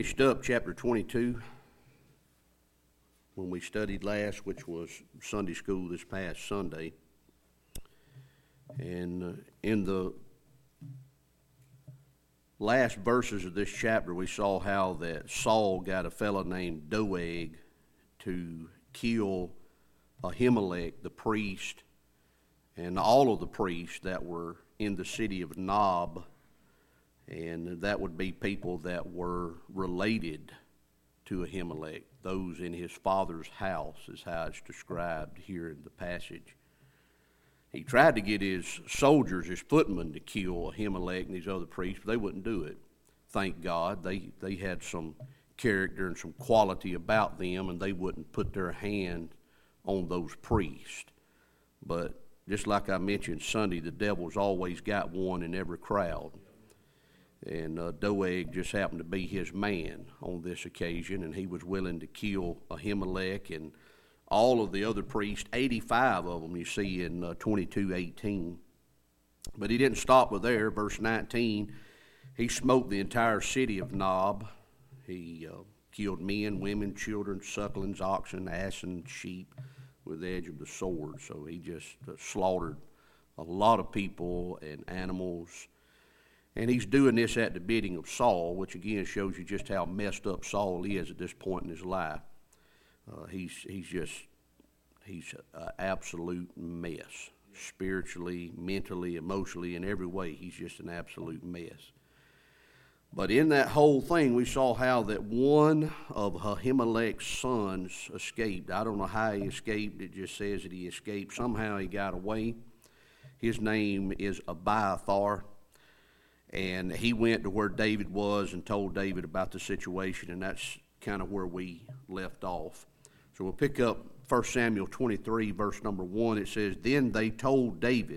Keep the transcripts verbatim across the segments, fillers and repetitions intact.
Finished up chapter twenty-two when we studied last, which was Sunday school this past Sunday. And uh, in the last verses of this chapter, we saw how that Saul got a fellow named Doeg to kill Ahimelech, the priest, and all of the priests that were in the city of Nob. And that would be people that were related to Ahimelech, those in his father's house, is how it's described here in the passage. He tried to get his soldiers, his footmen, to kill Ahimelech and these other priests, but they wouldn't do it. Thank God. They, they had some character and some quality about them, and they wouldn't put their hand on those priests. But just like I mentioned Sunday, the devil's always got one in every crowd. And uh, Doeg just happened to be his man on this occasion, and he was willing to kill Ahimelech and all of the other priests, eighty-five of them you see in uh, twenty-two eighteen. But he didn't stop with there. Verse nineteen, he smote the entire city of Nob. He uh, killed men, women, children, sucklings, oxen, ass, and sheep with the edge of the sword. So he just uh, slaughtered a lot of people and animals. And he's doing this at the bidding of Saul, which again shows you just how messed up Saul is at this point in his life. Uh, he's he's just, he's an absolute mess. Spiritually, mentally, emotionally, in every way, he's just an absolute mess. But in that whole thing, we saw how that one of Ahimelech's sons escaped. I don't know how he escaped. It just says that he escaped. Somehow he got away. His name is Abiathar. And he went to where David was and told David about the situation, and that's kind of where we left off. So we'll pick up First Samuel twenty-three, verse number one. It says, "Then they told David,"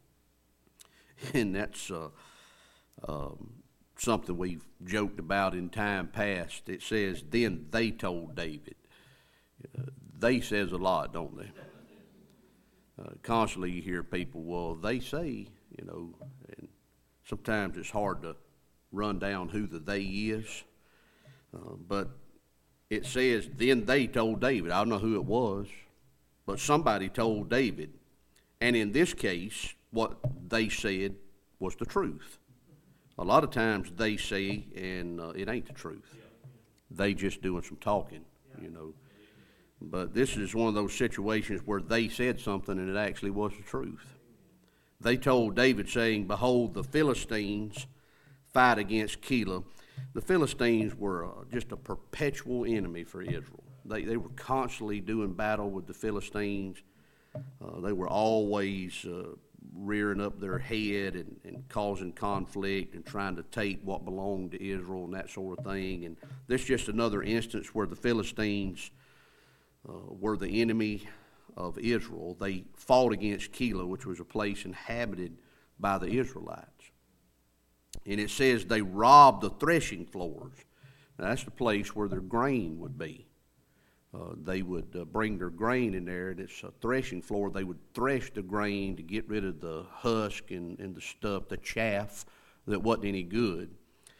and that's uh, um, something we've joked about in time past. It says, "Then they told David." Uh, they says a lot, don't they? Uh, constantly you hear people, well, they say, you know, and sometimes it's hard to run down who the they is, uh, but it says, then they told David. I don't know who it was, but somebody told David. And in this case, what they said was the truth. A lot of times they say, and uh, it ain't the truth. They just doing some talking, you know. But this is one of those situations where they said something and it actually was the truth. They told David, saying, "Behold, the Philistines fight against Keilah." The Philistines were uh, just a perpetual enemy for Israel. They they were constantly doing battle with the Philistines. Uh, they were always uh, rearing up their head and, and causing conflict and trying to take what belonged to Israel and that sort of thing. And this is just another instance where the Philistines uh, were the enemy of Israel. They fought against Keilah, which was a place inhabited by the Israelites. And it says they robbed the threshing floors. Now, that's the place where their grain would be. Uh, they would uh, bring their grain in there, and it's a threshing floor. They would thresh the grain to get rid of the husk and, and the stuff, the chaff that wasn't any good.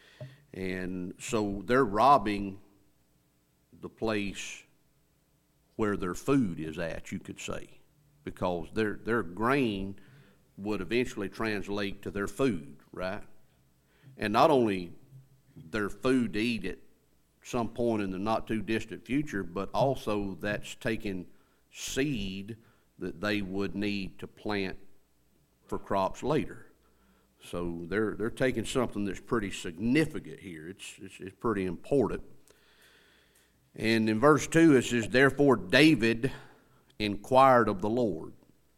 And so they're robbing the place where their food is at, you could say, because their their grain would eventually translate to their food, right? And not only their food to eat at some point in the not-too-distant future, but also that's taking seed that they would need to plant for crops later. So they're they're taking something that's pretty significant here. It's it's, it's pretty important. And in verse two it says, "Therefore David inquired of the Lord."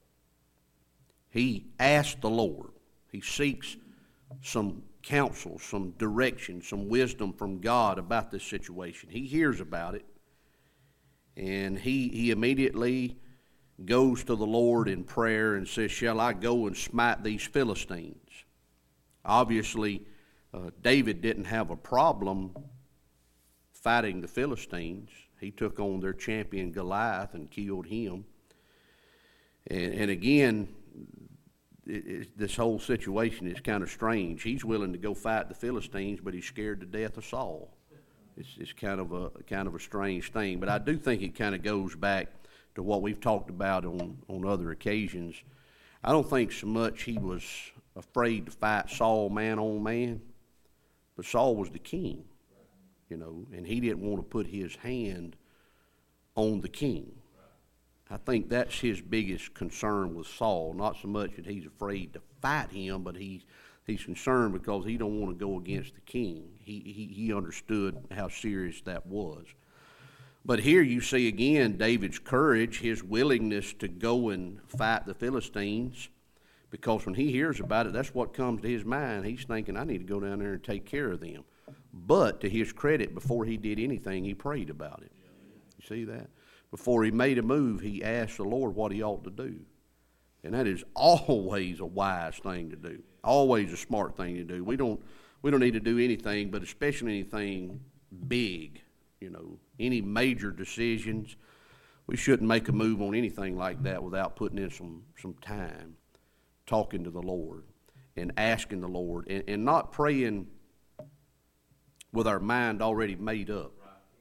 He asked the Lord. He seeks some counsel, some direction, some wisdom from God about this situation. He hears about it, and he, he immediately goes to the Lord in prayer and says, "Shall I go and smite these Philistines?" Obviously, uh, David didn't have a problem fighting the Philistines. He took on their champion Goliath and killed him. And, and again, it, it, this whole situation is kind of strange. He's willing to go fight the Philistines, but he's scared to death of Saul. It's, it's kind of a kind of a strange thing, but I do think it kind of goes back to what we've talked about on, on other occasions. I don't think so much he was afraid to fight Saul man on man, but Saul was the king, you know, and he didn't want to put his hand on the king. I think that's his biggest concern with Saul, not so much that he's afraid to fight him, but he's He's concerned because he don't want to go against the king. He, he he understood how serious that was. But here you see again David's courage, his willingness to go and fight the Philistines, because when he hears about it, that's what comes to his mind. He's thinking, I need to go down there and take care of them. But to his credit, before he did anything, he prayed about it. You see that? Before he made a move, he asked the Lord what he ought to do. And that is always a wise thing to do. Always a smart thing to do. We don't we don't need to do anything, but especially anything big, you know, any major decisions. We shouldn't make a move on anything like that without putting in some, some time, talking to the Lord and asking the Lord, and, and not praying with our mind already made up,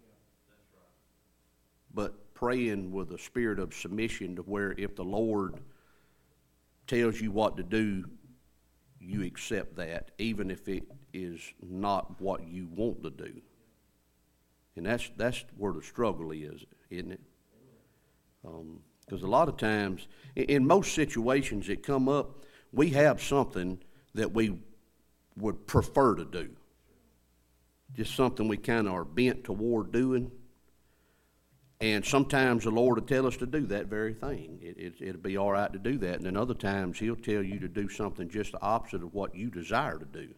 but praying with a spirit of submission to where if the Lord tells you what to do, you accept that, even if it is not what you want to do. And that's that's where the struggle is, isn't it? Because um, a lot of times, in, in most situations that come up, we have something that we would prefer to do. Just something we kind of are bent toward doing. And sometimes the Lord will tell us to do that very thing. It, it, it'll be all right to do that. And then other times he'll tell you to do something just the opposite of what you desire to do.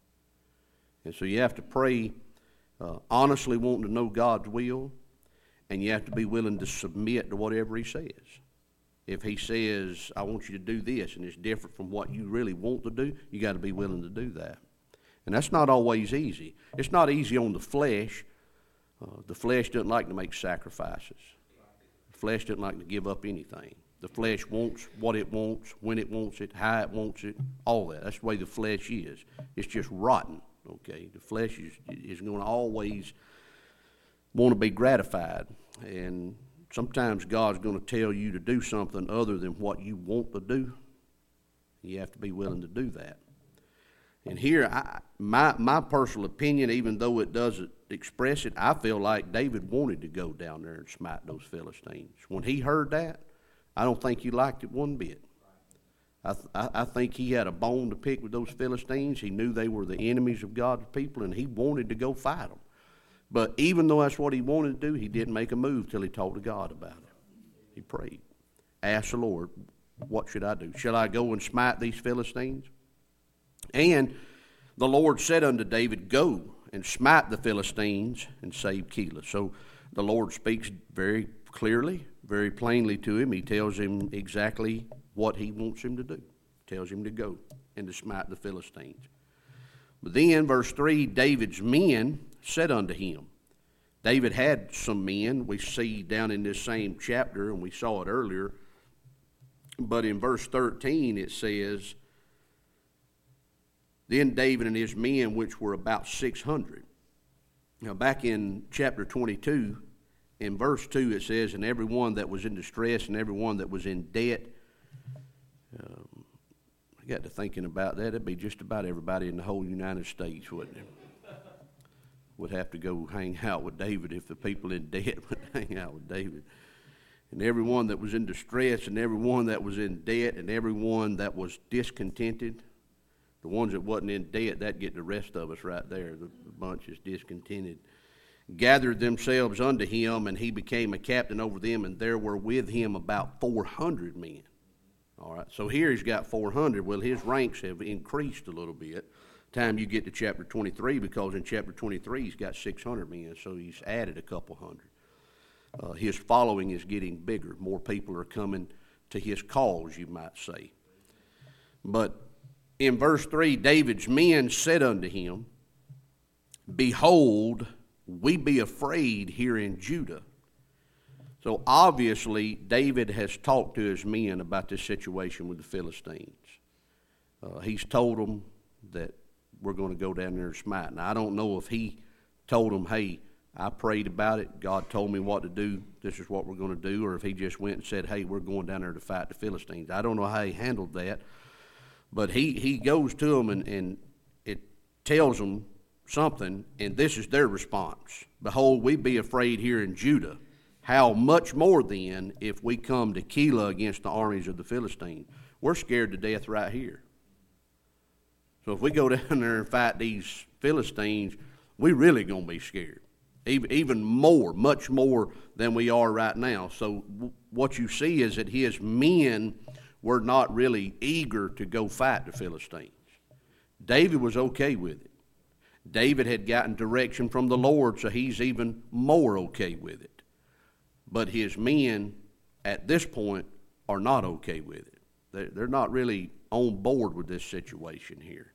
And so you have to pray uh, honestly, wanting to know God's will, and you have to be willing to submit to whatever he says. If he says, I want you to do this, and it's different from what you really want to do, you got to be willing to do that. And that's not always easy. It's not easy on the flesh. Uh, the flesh doesn't like to make sacrifices. The flesh doesn't like to give up anything. The flesh wants what it wants, when it wants it, how it wants it, all that. That's the way the flesh is. It's just rotten, okay? The flesh is, is going to always want to be gratified. And sometimes God's going to tell you to do something other than what you want to do. You have to be willing to do that. And here, I, my my personal opinion, even though it doesn't express it, I feel like David wanted to go down there and smite those Philistines. When he heard that, I don't think he liked it one bit. I, th- I think he had a bone to pick with those Philistines. He knew they were the enemies of God's people, and he wanted to go fight them. But even though that's what he wanted to do, he didn't make a move till he talked to God about it. He prayed. Asked the Lord, what should I do? Shall I go and smite these Philistines? And the Lord said unto David, go and smite the Philistines and save Keilah. So the Lord speaks very clearly, very plainly to him. He tells him exactly what he wants him to do. He tells him to go and to smite the Philistines. But then, verse three, David's men said unto him. David had some men we see down in this same chapter, and we saw it earlier. But in verse thirteen it says, then David and his men, which were about six hundred. Now back in chapter twenty-two, in verse two it says, and everyone that was in distress and everyone that was in debt. Um, I got to thinking about that. It'd be just about everybody in the whole United States, wouldn't it? Would have to go hang out with David if the people in debt would hang out with David. And everyone that was in distress and everyone that was in debt and everyone that was discontented. The ones that wasn't in debt, that get the rest of us right there. The, the bunch is discontented. Gathered themselves unto him, and he became a captain over them, and there were with him about four hundred men. All right, so here he's got four hundred. Well, his ranks have increased a little bit. Time you get to chapter twenty-three, because in chapter twenty-three he's got six hundred men, so he's added a couple hundred. Uh, his following is getting bigger. More people are coming to his cause, you might say. But in verse three, David's men said unto him, behold, we be afraid here in Judah. So obviously, David has talked to his men about this situation with the Philistines. Uh, he's told them that we're going to go down there and smite. Now, I don't know if he told them, hey, I prayed about it. God told me what to do. This is what we're going to do. Or if he just went and said, hey, we're going down there to fight the Philistines. I don't know how he handled that. But he, he goes to them and, and it tells them something, and this is their response. Behold, we be afraid here in Judah. How much more then if we come to Keilah against the armies of the Philistines? We're scared to death right here. So if we go down there and fight these Philistines, we really going to be scared. Even, even more, much more than we are right now. So w- what you see is that his men were not really eager to go fight the Philistines. David was okay with it. David had gotten direction from the Lord, so he's even more okay with it. But his men at this point are not okay with it. They're, they're not really on board with this situation here.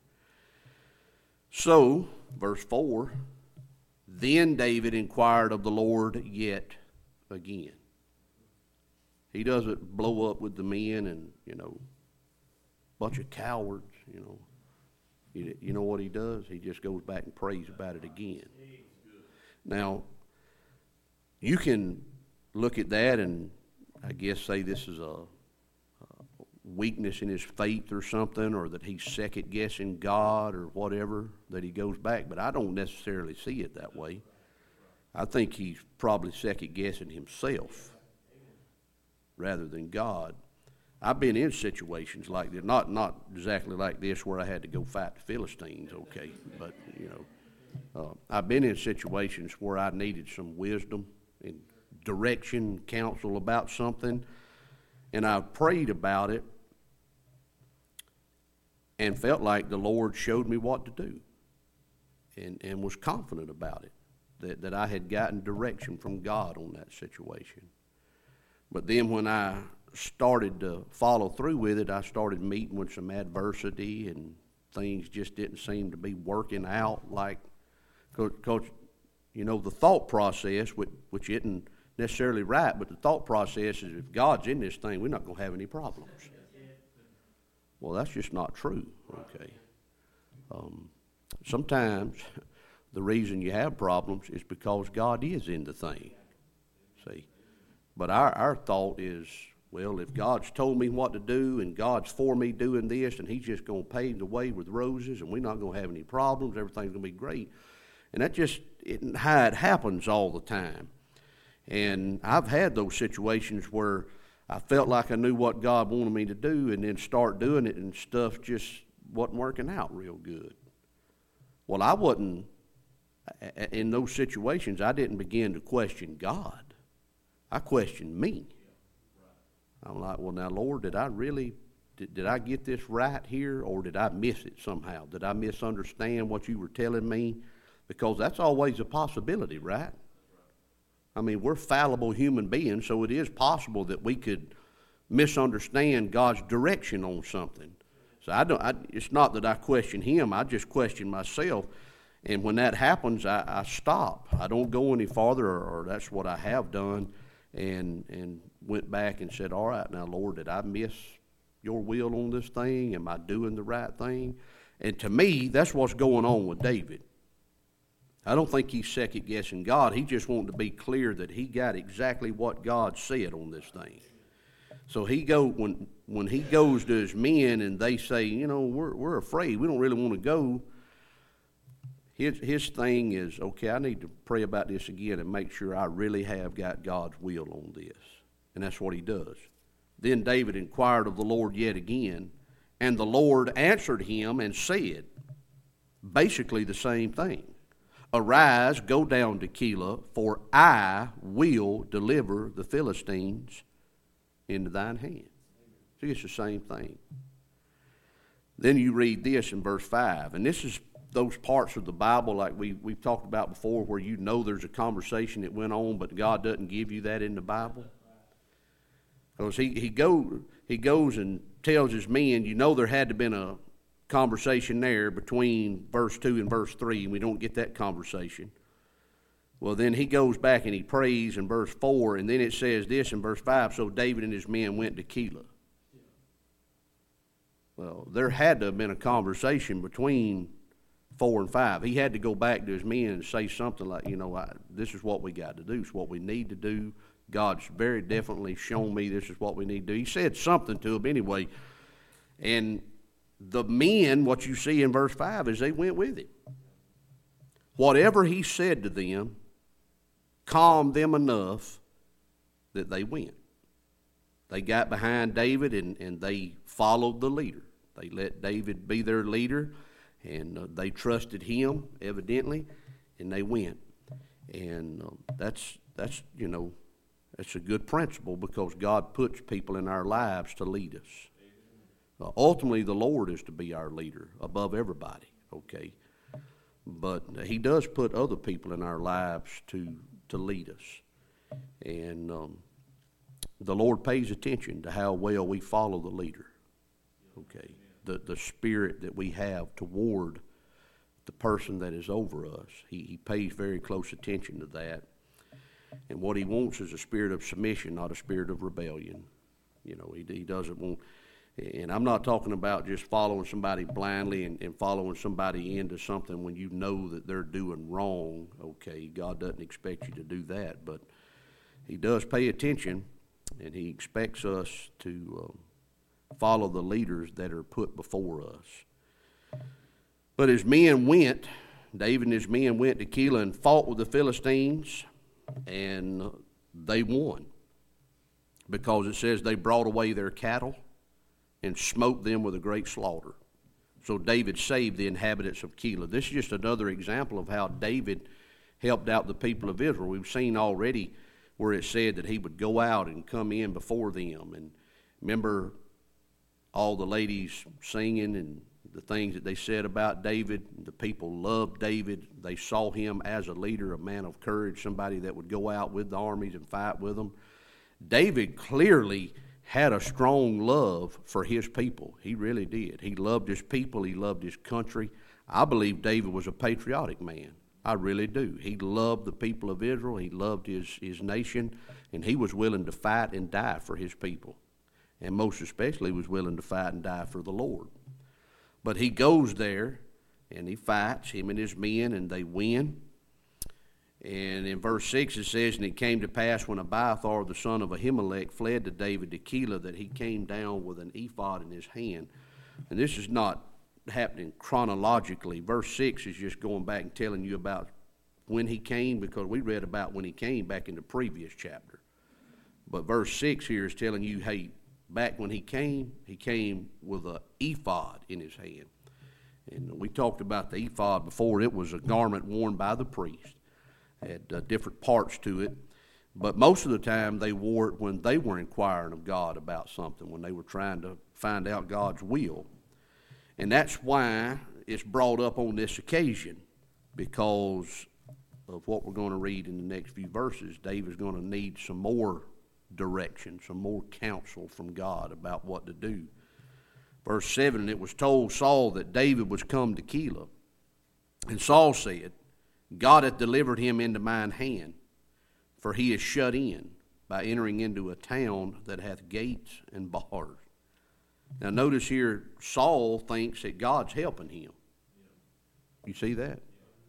So, verse four, then David inquired of the Lord yet again. He doesn't blow up with the men and, you know, bunch of cowards, you know. You, you know what he does? He just goes back and prays about it again. Now, you can look at that and I guess say this is a, a weakness in his faith or something, or that he's second-guessing God or whatever, that he goes back. But I don't necessarily see it that way. I think he's probably second-guessing himself rather than God. I've been in situations like this, not not exactly like this where I had to go fight the Philistines, okay, but, you know, uh, I've been in situations where I needed some wisdom and direction, counsel about something, and I prayed about it and felt like the Lord showed me what to do and, and was confident about it, that, that I had gotten direction from God on that situation. But then when I started to follow through with it, I started meeting with some adversity and things just didn't seem to be working out like, because, you know, the thought process, which, which isn't necessarily right, but the thought process is if God's in this thing, we're not going to have any problems. Well, that's just not true, okay? Um, sometimes the reason you have problems is because God is in the thing, see? But our, our thought is, well, if God's told me what to do and God's for me doing this and he's just going to pave the way with roses and we're not going to have any problems, everything's going to be great. And that just isn't how it happens all the time. And I've had those situations where I felt like I knew what God wanted me to do and then start doing it and stuff just wasn't working out real good. Well, I wasn't, in those situations, I didn't begin to question God. I questioned me. I'm like, well, now, Lord, did I really, did, did I get this right here, or did I miss it somehow? Did I misunderstand what you were telling me? Because that's always a possibility, right? I mean, we're fallible human beings, so it is possible that we could misunderstand God's direction on something. So I don't. I, it's not that I question Him; I just question myself. And when that happens, I, I stop. I don't go any farther, or, or that's what I have done, and and went back and said, "All right, now, Lord, did I miss Your will on this thing? Am I doing the right thing?" And to me, that's what's going on with David. I don't think he's second-guessing God. He just wanted to be clear that he got exactly what God said on this thing. So he go when when he goes to his men and they say, you know, we're we're afraid. We don't really want to go. His his thing is, okay, I need to pray about this again and make sure I really have got God's will on this. And that's what he does. Then David inquired of the Lord yet again, and the Lord answered him and said, basically the same thing. Arise, go down to Keilah, for I will deliver the Philistines into thine hand. See, it's the same thing. Then you read this in verse five, and this is those parts of the Bible like we, we've talked about before where you know there's a conversation that went on, but God doesn't give you that in the Bible. Because he, he, go, he goes and tells his men, you know there had to have been a conversation there between verse two and verse three, and we don't get that conversation. Well, then he goes back and he prays in verse four, and then it says this in verse five, so David and his men went to Keilah. Well, there had to have been a conversation between four and five. He had to go back to his men and say something like, you know, I, this is what we got to do. It's what we need to do. God's very definitely shown me this is what we need to do. He said something to them anyway. And the men, what you see in verse five, is they went with him. Whatever he said to them calmed them enough that they went. They got behind David and, and they followed the leader. They let David be their leader, and uh, they trusted him, evidently, and they went. And uh, that's, that's, you know, that's a good principle because God puts people in our lives to lead us. Uh, ultimately, the Lord is to be our leader above everybody, okay? But he does put other people in our lives to, to lead us. And um, the Lord pays attention to how well we follow the leader, okay? The, the spirit that we have toward the person that is over us. He, he pays very close attention to that. And what he wants is a spirit of submission, not a spirit of rebellion. You know, he, he doesn't want, and I'm not talking about just following somebody blindly and, and following somebody into something when you know that they're doing wrong. Okay, God doesn't expect you to do that, but he does pay attention, and he expects us to uh, follow the leaders that are put before us. But his men went, David and his men went to Keilah and fought with the Philistines, and they won because it says they brought away their cattle and smote them with a great slaughter. So David saved the inhabitants of Keilah. This is just another example of how David helped out the people of Israel. We've seen already where it said that he would go out and come in before them. And remember all the ladies singing and the things that they said about David. The people loved David. They saw him as a leader, a man of courage, somebody that would go out with the armies and fight with them. David clearly had a strong love for his people. He really did. He loved his people. He loved his country. I believe David was a patriotic man. I really do. He loved the people of Israel. He loved his, his nation, and he was willing to fight and die for his people. And most especially was willing to fight and die for the Lord. But he goes there, and he fights, him and his men, and they win. And in verse six it says, and it came to pass when Abiathar the son of Ahimelech fled to David to Keilah that he came down with an ephod in his hand. And this is not happening chronologically. Verse six is just going back and telling you about when he came, because we read about when he came back in the previous chapter. But verse six here is telling you, hey, back when he came, he came with an ephod in his hand. And we talked about the ephod before. It was a garment worn by the priest. Had uh, different parts to it. But most of the time they wore it when they were inquiring of God about something, when they were trying to find out God's will. And that's why it's brought up on this occasion, because of what we're going to read in the next few verses. David's going to need some more direction, some more counsel from God about what to do. Verse seven, and it was told Saul that David was come to Keilah. And Saul said, God hath delivered him into mine hand, for he is shut in by entering into a town that hath gates and bars. Now notice here, Saul thinks that God's helping him. You see that?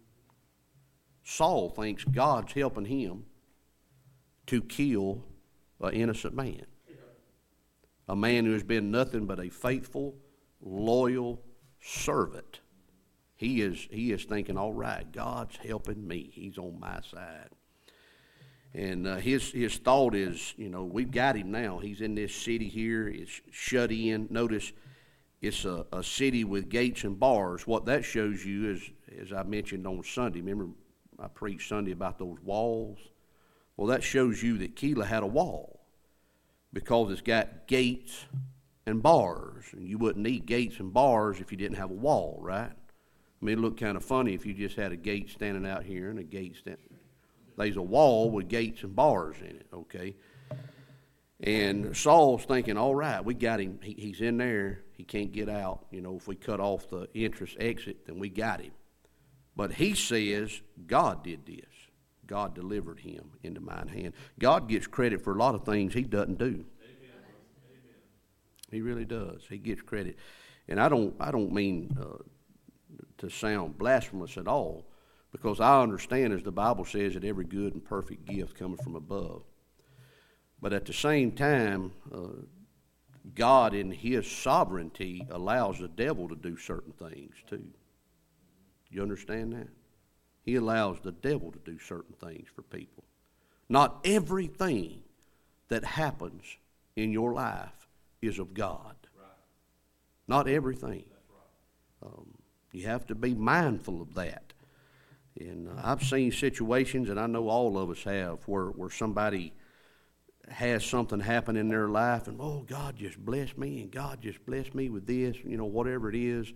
Saul thinks God's helping him to kill an innocent man. A man who has been nothing but a faithful, loyal servant. He is, he is thinking, all right, God's helping me. He's on my side. And uh, his, his thought is, you know, we've got him now. He's in this city here. It's shut in. Notice it's a, a city with gates and bars. What that shows you is, as I mentioned on Sunday, remember I preached Sunday about those walls? Well, that shows you that Keilah had a wall because it's got gates and bars. And you wouldn't need gates and bars if you didn't have a wall, right? I mean, it'd look kind of funny if you just had a gate standing out here and a gate standing. There's a wall with gates and bars in it, okay? And Saul's thinking, all right, we got him. He, he's in there. He can't get out. You know, if we cut off the entrance exit, then we got him. But he says God did this. God delivered him into mine hand. God gets credit for a lot of things he doesn't do. Amen. He really does. He gets credit. And I don't I don't mean uh, to sound blasphemous at all, because I understand, as the Bible says, that every good and perfect gift cometh from above. But at the same time, uh, God in his sovereignty allows the devil to do certain things too. You understand that? He allows the devil to do certain things for people. Not everything that happens in your life is of God. Right. Not everything. That's right. Um, you have to be mindful of that. And uh, I've seen situations, and I know all of us have, where, where somebody has something happen in their life, and, oh, God just blessed me, and God just blessed me with this, you know, whatever it is.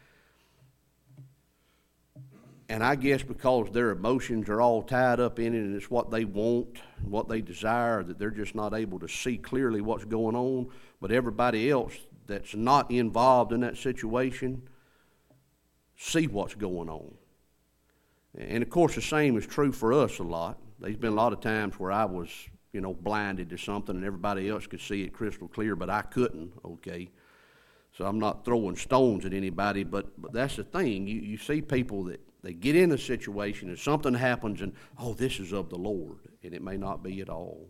And I guess because their emotions are all tied up in it, and it's what they want, what they desire, that they're just not able to see clearly what's going on. But everybody else that's not involved in that situation see what's going on. And, of course, the same is true for us a lot. There's been a lot of times where I was, you know, blinded to something, and everybody else could see it crystal clear, but I couldn't, okay? So I'm not throwing stones at anybody, but, but that's the thing. You, you see people that they get in a situation and something happens, and, oh, this is of the Lord, and it may not be at all.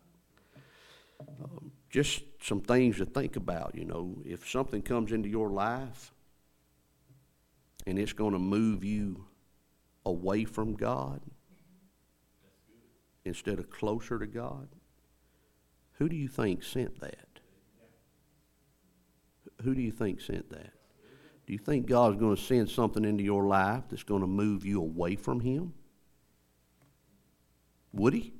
Um, just some things to think about, you know. If something comes into your life and it's going to move you away from God instead of closer to God, who do you think sent that? Who do you think sent that? Do you think God's going to send something into your life that's going to move you away from him? Would he?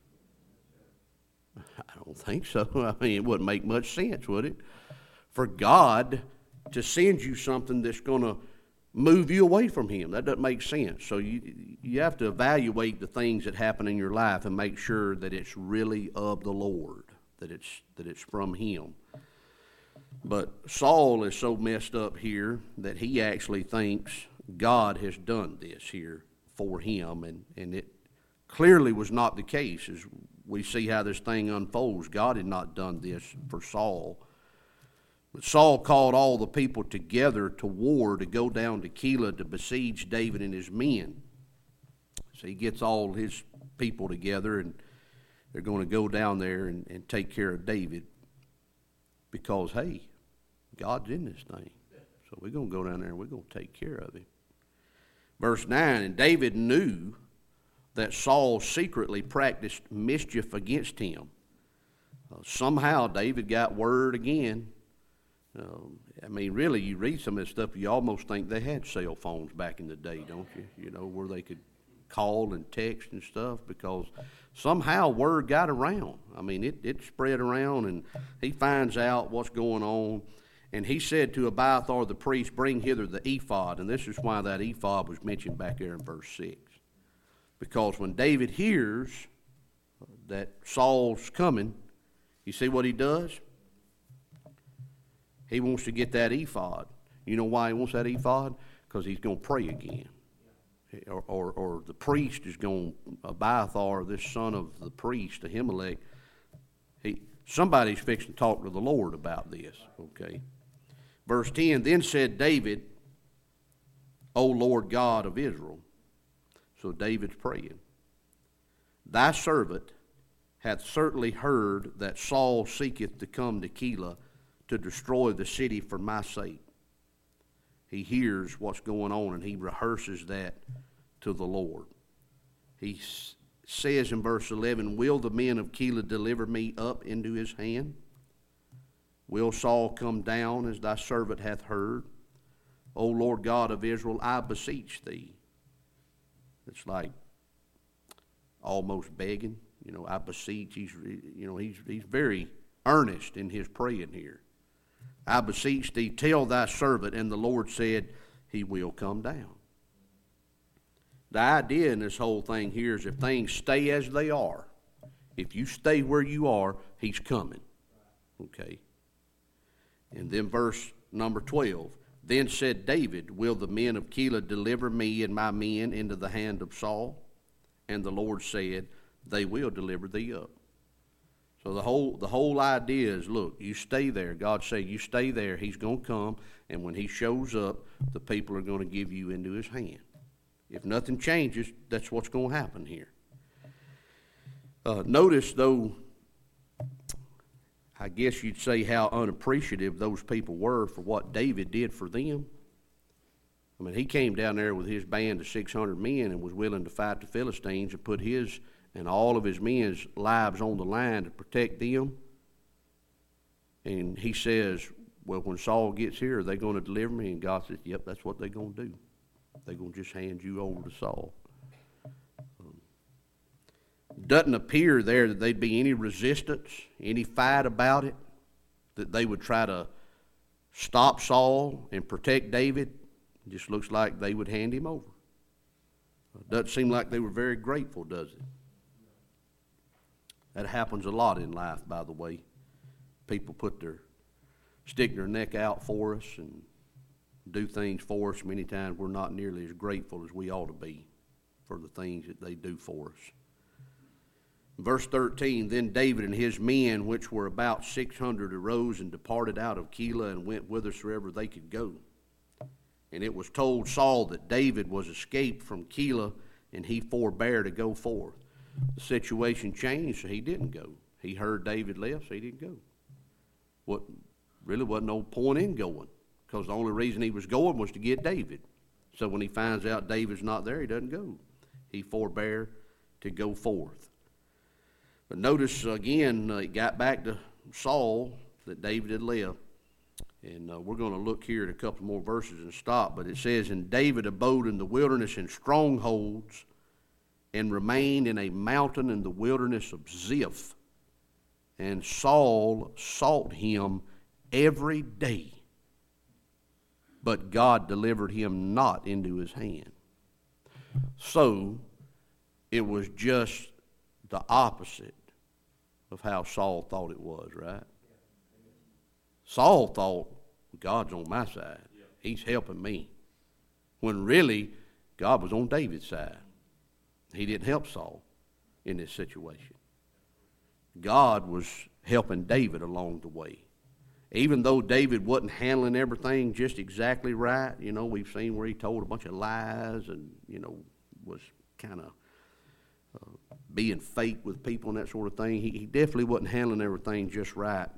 I don't think so. I mean, it wouldn't make much sense, would it? For God to send you something that's going to move you away from him. That doesn't make sense. So you you have to evaluate the things that happen in your life and make sure that it's really of the Lord, that it's that it's from him. But Saul is so messed up here that he actually thinks God has done this here for him, and, and it clearly was not the case. As we see how this thing unfolds, God had not done this for Saul. But Saul called all the people together to war to go down to Keilah to besiege David and his men. So he gets all his people together, and they're going to go down there and, and take care of David. Because, hey, God's in this thing. So we're going to go down there and we're going to take care of him. Verse nine, and David knew that Saul secretly practiced mischief against him. Uh, somehow David got word again. Um, I mean, really, you read some of this stuff, you almost think they had cell phones back in the day, don't you? You know, where they could call and text and stuff, because somehow word got around. I mean, it, it spread around, and he finds out what's going on. And he said to Abiathar the priest, bring hither the ephod. And this is why that ephod was mentioned back there in verse six. Because when David hears that Saul's coming, you see what he does? He wants to get that ephod. You know why he wants that ephod? Because he's going to pray again. Or, or, or the priest is going, Abiathar, this son of the priest, Ahimelech, he, somebody's fixing to talk to the Lord about this, okay? Verse ten, then said David, O Lord God of Israel. So David's praying. Thy servant hath certainly heard that Saul seeketh to come to Keilah to destroy the city for my sake. He hears what's going on, and he rehearses that to the Lord. He s- says in verse eleven, will the men of Keilah deliver me up into his hand? Will Saul come down as thy servant hath heard? O Lord God of Israel, I beseech thee. It's like almost begging. You know, I beseech. He's, you know, he's, he's very earnest in his praying here. I beseech thee, tell thy servant. And the Lord said, he will come down. The idea in this whole thing here is if things stay as they are, if you stay where you are, he's coming. Okay. And then verse number twelve. Then said David, will the men of Keilah deliver me and my men into the hand of Saul? And the Lord said, they will deliver thee up. So the whole the whole idea is, look, you stay there. God say you stay there. He's going to come, and when he shows up, the people are going to give you into his hand. If nothing changes, that's what's going to happen here. Uh, notice, though, I guess you'd say how unappreciative those people were for what David did for them. I mean, he came down there with his band of six hundred men and was willing to fight the Philistines and put his and all of his men's lives on the line to protect them. And he says, well, when Saul gets here, are they going to deliver me? And God says, yep, that's what they're going to do. They're going to just hand you over to Saul. Um, doesn't appear there that there'd be any resistance, any fight about it, that they would try to stop Saul and protect David. It just looks like they would hand him over. It doesn't seem like they were very grateful, does it? That happens a lot in life, by the way. People put their, stick their neck out for us and do things for us. Many times we're not nearly as grateful as we ought to be for the things that they do for us. Verse thirteen, then David and his men, which were about six hundred, arose and departed out of Keilah and went whithersoever they could go. And it was told Saul that David was escaped from Keilah, and he forbare to go forth. The situation changed, so he didn't go. He heard David left, so he didn't go. What really wasn't no point in going, because the only reason he was going was to get David. So when he finds out David's not there, he doesn't go. He forbare to go forth. But notice again, uh, it got back to Saul that David had left. And uh, we're going to look here at a couple more verses and stop. But it says, and David abode in the wilderness in strongholds, and remained in a mountain in the wilderness of Ziph. And Saul sought him every day, but God delivered him not into his hand. So it was just the opposite of how Saul thought it was, right? Saul thought, God's on my side. He's helping me. When really, God was on David's side. He didn't help Saul in this situation. God was helping David along the way. Even though David wasn't handling everything just exactly right, you know, we've seen where he told a bunch of lies and, you know, was kind of uh, being fake with people and that sort of thing. He, he definitely wasn't handling everything just right.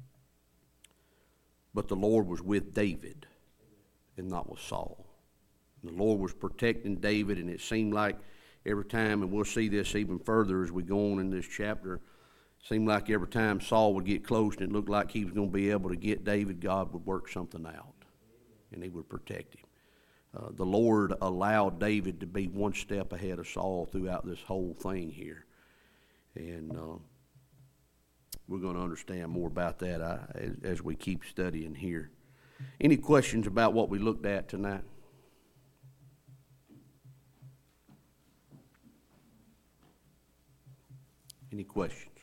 But the Lord was with David and not with Saul. The Lord was protecting David, and it seemed like every time, and we'll see this even further as we go on in this chapter, it seemed like every time Saul would get close and it looked like he was going to be able to get David, God would work something out, and he would protect him. Uh, the Lord allowed David to be one step ahead of Saul throughout this whole thing here. And uh, we're going to understand more about that uh, as, as we keep studying here. Any questions about what we looked at tonight? Any questions?